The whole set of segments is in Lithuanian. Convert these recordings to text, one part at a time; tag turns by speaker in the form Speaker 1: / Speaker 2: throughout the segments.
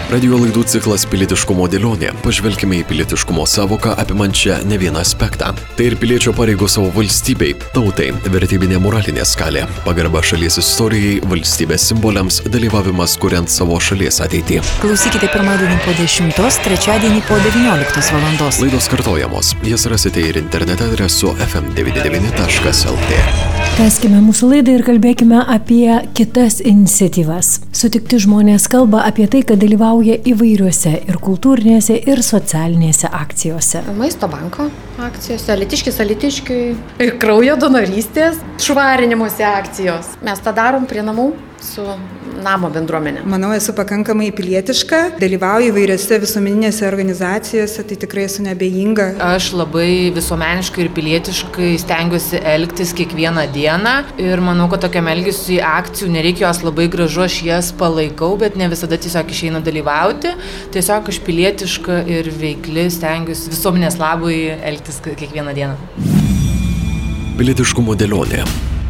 Speaker 1: Radio laidų ciklas Pilietiškumo dėlionė. Pažvelkime į pilietiškumo savoką apimančią ne vieną aspektą. Tai ir piliečio pareigos savo valstybei, tautai, vertybinė moralinė skalė, pagarba šalies istorijai, valstybės simboliams, dalyvavimas kuriant savo šalies ateitį.
Speaker 2: Klausykite pirmadienį po 10, trečiadienį po 19 valandos.
Speaker 1: Laidos kartojamos. Jas rasite ir internete adresu fm99.lt.
Speaker 3: Tęskime mūsų laidą ir kalbėkime apie kitas iniciatyvas. Sutikti žmonės kalba apie tai, kad dalyvauja įvairiuose ir kultūrinėse, ir socialinėse akcijose.
Speaker 4: Maisto banko akcijose, alytiškiui, kraujo donorystės, švarinimuose akcijos. Mes tą darom prie namų su namo bendruomenė.
Speaker 5: Manau, esu pakankamai pilietiška, dalyvauju įvairiose visuomeninėse organizacijose, tai tikrai esu neabejinga.
Speaker 6: Aš labai visuomeniškai ir pilietiškai stengiuosi elgtis kiekvieną dieną ir manau, kad tokiam elgesiui akcijų nereikia jos labai gražu, aš jas palaikau, bet ne visada tiesiog išeina dalyvauti. Tiesiog aš pilietiška ir veikli stengiuosi visuomenės labui elgtis kiekvieną dieną.
Speaker 1: Pilietiškumo dėlionė.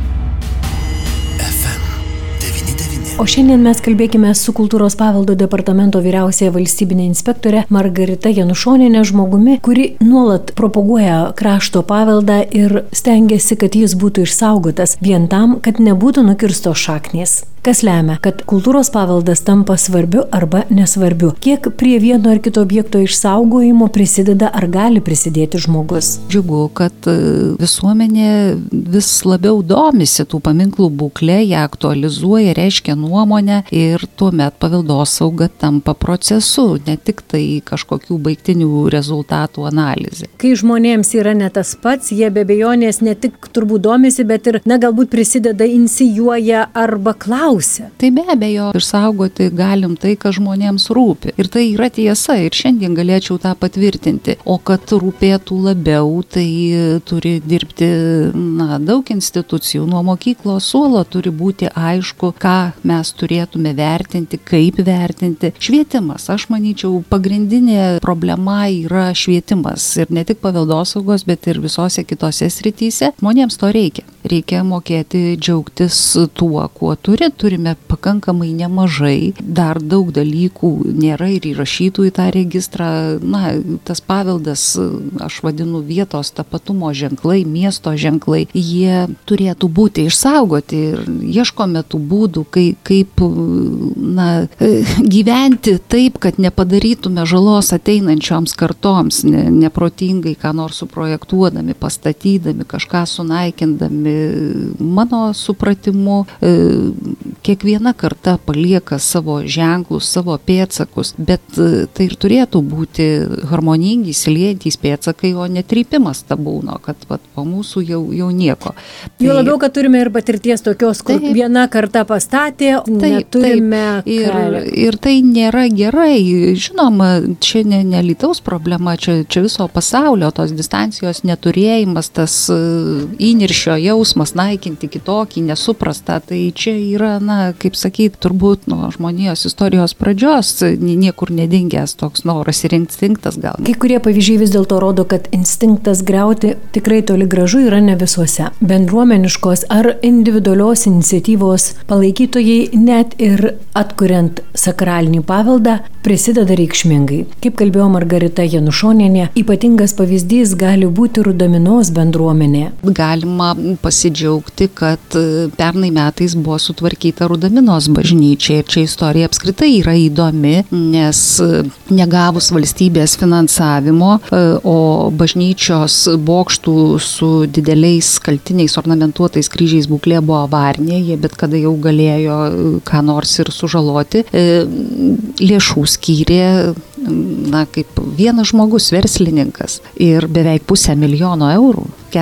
Speaker 3: O šiandien mes kalbėkime su Kultūros paveldo departamento vyriausiaja valstybinė inspektorė Margarita Janušonienė, žmogumi, kuri nuolat propaguoja krašto paveldą ir stengiasi, kad jis būtų išsaugotas vien tam, kad nebūtų nukirstos šaknys. Kas lemia, kad kultūros paveldas tampa svarbiu arba nesvarbiu? Kiek prie vieno ar kito objekto išsaugojimo prisideda ar gali prisidėti žmogus?
Speaker 7: Džiugu, kad visuomenė vis labiau domisi tų paminklų būklę, ją aktualizuoja, reiškia nuomonę ir tuomet paveldosauga tampa procesu, ne tik tai kažkokių baigtinių rezultatų analizė.
Speaker 3: Kai žmonėms yra ne tas pats, jie be abejonės ne tik turbūt domisi, bet ir, galbūt prisideda, inicijuoja arba klausia.
Speaker 7: Tai be abejo, išsaugoti galim tai, kas žmonėms rūpi. Ir tai yra tiesa, ir šiandien galėčiau tą patvirtinti. O kad rūpėtų labiau, tai turi dirbti daug institucijų. Nuo mokyklos suolo turi būti aišku, ką mes turėtume vertinti, kaip vertinti. Švietimas, aš manyčiau, pagrindinė problema yra švietimas. Ir ne tik paveldosaugos, bet ir visose kitose srityse. Žmonėms to reikia. Reikia mokėti džiaugtis tuo, kuo turime pakankamai nemažai, dar daug dalykų nėra ir įrašytų į tą registrą. Tas paveldas, aš vadinu vietos tapatumo ženklai, miesto ženklai, jie turėtų būti išsaugoti ir ieškome tų būdų, kaip gyventi taip, kad nepadarytume žalos ateinančioms kartoms, neprotingai ką nors suprojektuodami, pastatydami, kažką sunaikindami. Mano supratimu, kiekviena karta palieka savo ženklus, savo pėdsakus, bet tai ir turėtų būti harmoningi, įsiliejantys pėdsakai, o netrypimas tabūno, kad po mūsų jau nieko.
Speaker 3: Jo labiau, kad turime ir patirties tokios, kur viena karta pastatė, neturime.
Speaker 7: Ir tai nėra gerai. Žinoma, čia ne Alytaus problema, čia viso pasaulio, tos distancijos neturėjimas, tas įniršio jausmas, naikinti kitokį, nesuprastą, tai čia yra, kaip sakyt, turbūt nuo žmonijos istorijos pradžios niekur nedingęs toks noras ir instinktas gal.
Speaker 3: Kai kurie pavyzdžiai vis dėlto rodo, kad instinktas griauti tikrai toli gražu yra ne visuose. Bendruomeniškos ar individualios iniciatyvos palaikytojai net ir atkuriant sakralinį paveldą prisideda reikšmingai. Kaip kalbėjo Margarita Janušonienė, ypatingas pavyzdys gali būti Rudaminos bendruomenė.
Speaker 7: Galima pasidžiaugti, kad pernai metais buvo sutvarkyta Rudaminos bažnyčia ir čia istorija apskritai yra įdomi, nes negavus valstybės finansavimo, o bažnyčios bokštų su dideliais skaltiniais ornamentuotais kryžiais būklė buvo avarinė, jie bet kada jau galėjo ką nors ir sužaloti, lėšų skyrė kaip vienas žmogus, verslininkas, ir beveik 500 000 eurų.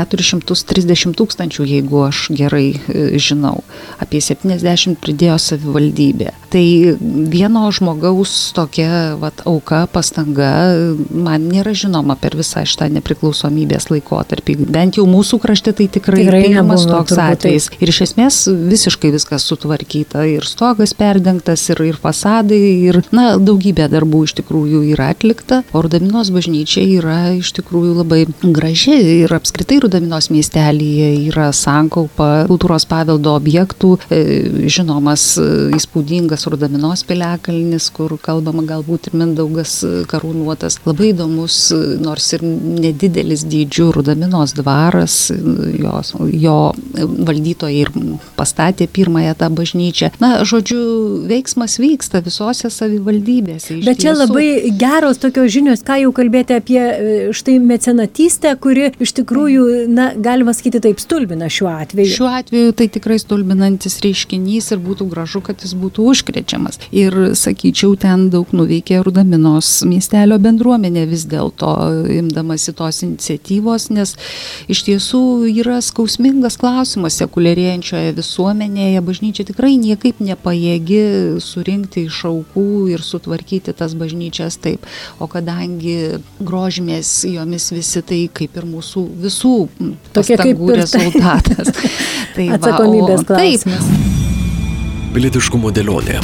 Speaker 7: 430 000, jeigu aš gerai žinau. Apie 70 pridėjo savivaldybė. Tai vieno žmogaus tokia auka, pastanga man nėra žinoma per visą šitą nepriklausomybės laikotarpį. Bent jau mūsų krašte tai tikrai pirmas toks atvejis. Ir iš esmės visiškai viskas sutvarkyta. Ir stogas perdengtas, ir fasadai, ir daugybė darbų iš tikrųjų yra atlikta. O Rudaminos bažnyčia yra iš tikrųjų labai graži ir apskritai apskritai Rudaminos miestelyje yra sankaupa kultūros paveldo objektų, žinomas įspūdingas Rudaminos piliakalnis, kur kalbama galbūt ir Mindaugas karūnuotas. Labai įdomus, nors ir nedidelis dydžių Rudaminos dvaras, jo valdytojai ir pastatė pirmąją tą bažnyčią. Na, žodžiu, veiksmas vyksta visose savivaldybėse.
Speaker 3: Bet čia labai geros tokios žinios, ką jau kalbėti apie štai mecenatystę, kuri iš tikrųjų, na, galima sakyti taip, stulbina šiuo atveju.
Speaker 7: Šiuo atveju tai tikrai stulbinantis reiškinys ir būtų gražu, kad jis būtų užkrečiamas. Ir, sakyčiau, ten daug nuveikė Rudaminos miestelio bendruomenė vis dėlto imdamasi tos iniciatyvos, nes iš tiesų yra skausmingas klausimas sekuliarėjančioje visuomenėje. Bažnyčia tikrai niekaip nepajėgi surinkti iš aukų ir sutvarkyti tas bažnyčias taip. O kadangi grožimės jomis visi, tai kaip ir mūsų visų pastangų rezultatas. Tai
Speaker 3: atsakomybės klausimas.
Speaker 1: Pilietiškumo dėlionė.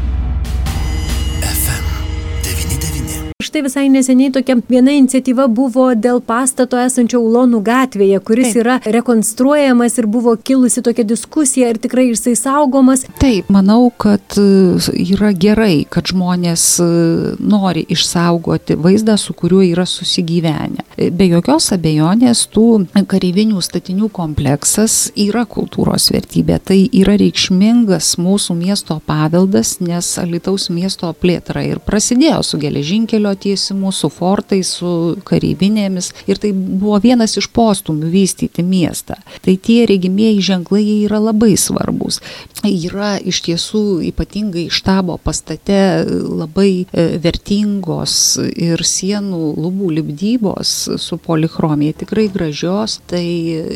Speaker 3: Štai visai neseniai tokia viena iniciatyva buvo dėl pastato esančio Ulonų gatvėje, kuris yra rekonstruojamas ir buvo kilusi tokia diskusija ir tikrai jisai saugomas.
Speaker 7: Taip, manau, kad yra gerai, kad žmonės nori išsaugoti vaizdą, su kuriuo yra susigyvenę. Be jokios abejonės, tų kareivinių statinių kompleksas yra kultūros vertybė. Tai yra reikšmingas mūsų miesto paveldas, nes Alytaus miesto plėtra ir prasidėjo su geležinkelio tiesimu, su fortais, su kareivinėmis ir tai buvo vienas iš postumių vystyti miestą. Tai tie regimieji ženklai yra labai svarbus. Yra iš tiesų ypatingai štabo pastate labai vertingos ir sienų lubų lipdybos su polichromija, tikrai gražios. Tai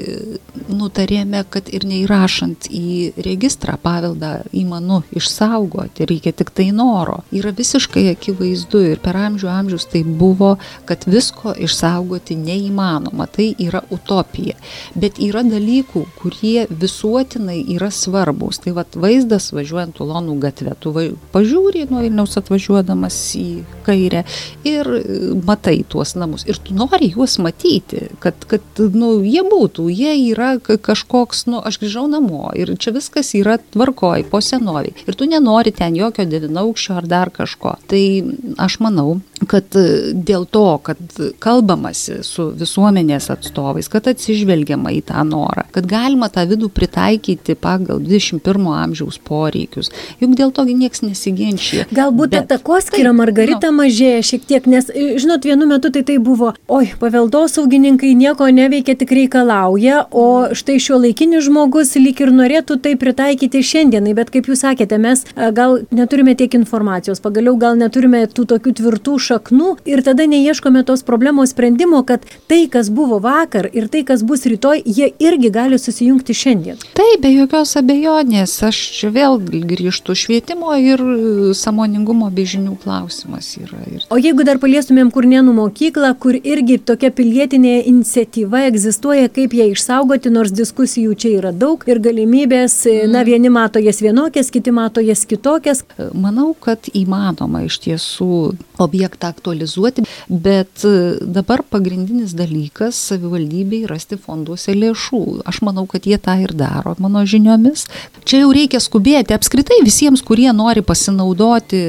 Speaker 7: nutarėme, kad ir neįrašant į registrą paveldą įmanu išsaugoti, reikia tik tai noro. Yra visiškai akivaizdu ir per amžius tai buvo, kad visko išsaugoti neįmanoma. Tai yra utopija. Bet yra dalykų, kurie visuotinai yra svarbus. Tai vat vaizdas važiuojant Ulonų gatve. Tu pažiūri nuo Vilniaus atvažiuodamas į kairę ir matai tuos namus. Ir tu nori juos matyti, kad jie būtų. Jie yra kažkoks, aš grįžau namo ir čia viskas yra tvarkoj, po senoviai. Ir tu nenori ten jokio 9-aukščio ar dar kažko. Tai aš manau, kad dėl to, kad kalbamasi su visuomenės atstovais, kad atsižvelgiama į tą norą, kad galima tą vidų pritaikyti pagal 21 amžiaus poreikius. Juk dėl to nieks nesiginčia.
Speaker 3: Galbūt takoskyra Margarita mažėja šiek tiek, nes, žinot, vienu metu tai buvo, paveldosaugininkai nieko neveikia, tik reikalauja, o štai šiuolaikinis žmogus lyg ir norėtų tai pritaikyti šiandienai, bet kaip jūs sakėte, mes gal neturime tiek informacijos, pagaliau gal neturime tų tokių tvirtų šaknų ir tada neieškome tos problemos sprendimo, kad tai, kas buvo vakar ir tai, kas bus rytoj, jie irgi gali susijungti šiandien.
Speaker 7: Taip, be jokios abejonės. Aš čia vėl grįžtu švietimo ir sąmoningumo bei žinių klausimas yra.
Speaker 3: O jeigu dar paliestumėm Kurnėnų mokyklą, kur irgi tokia pilietinė iniciatyva egzistuoja, kaip ją išsaugoti, nors diskusijų čia yra daug ir galimybės, vieni mato jas vienokias, kiti mato jas kitokias.
Speaker 7: Manau, kad įmanoma iš tiesų objektą aktualizuoti, bet dabar pagrindinis dalykas savivaldybei rasti fonduose lėšų. Aš manau, kad jie tą ir daro, mano žiniomis. Čia jau reikia skubėti apskritai visiems, kurie nori pasinaudoti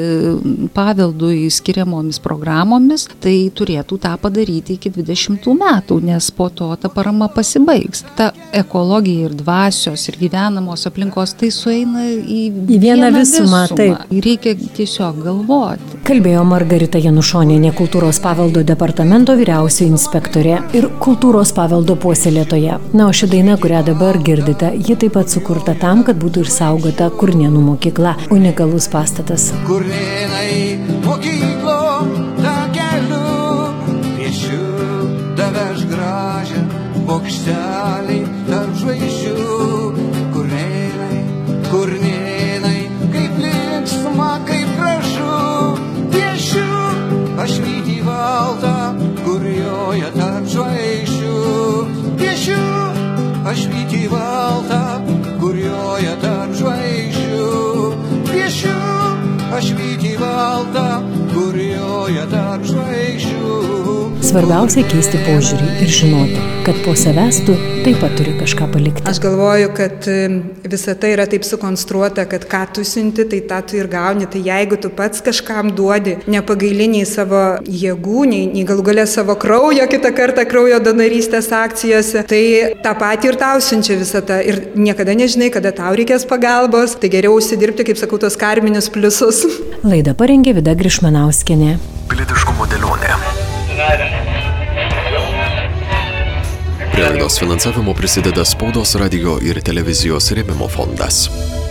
Speaker 7: paveldui skiriamomis programomis, tai turėtų tą padaryti iki 20 metų, nes po to ta parama pasibaigs. Ta ekologija ir dvasios ir gyvenamos aplinkos tai sueina į vieną visumą. Taip. Reikia tiesiog galvoti.
Speaker 3: Kalbėjo Margarita Janušonienė, kultūros paveldo departamento vyriausioji inspektorė ir kultūros paveldo puoselėtoja. Na, o ši daina, kurią dabar girdite, ji taip pat sukurta tam, kad būtų išsaugota Kurnėnų mokykla. Unikalus pastatas.
Speaker 8: Kurnėnai mokyklo takeliu, piešiu daveš gražią bokštelį tarp žvaigždžių. Kurnėnai, kaip linksma, kaip gražu, piešiu aš vytį baltą, kur joja tarp žvaigždžių. Piešiu aš vytį baltą, kur joja tarp žvaigždžių. Piešiu aš vytį švyti baltą, kurioje tarp žvaigždžių.
Speaker 3: Svarbiausia keisti požiūrį ir žinoti, kad po savęs tu taip pat turi kažką palikti.
Speaker 5: Aš galvoju, kad visa tai yra taip sukonstruota, kad ką tu siunti, tai tą tu ir gauni. Tai jeigu tu pats kažkam duodi, nepagailiniai savo jėgų, nei galų galę savo kraujo, kitą kartą kraujo donorystės akcijose, tai tą patį ir tau siunčia visą tą. Ir niekada nežinai, kada tau reikės pagalbos, tai geriau užsidirbti, kaip sakau, tos karminius pliusus.
Speaker 3: Laidą parengė Vida Grišmanauskienė.
Speaker 1: Pilietiškumo dėlionė. Prie laidos finansavimo prisideda Spaudos, radijo ir televizijos rėmimo fondas.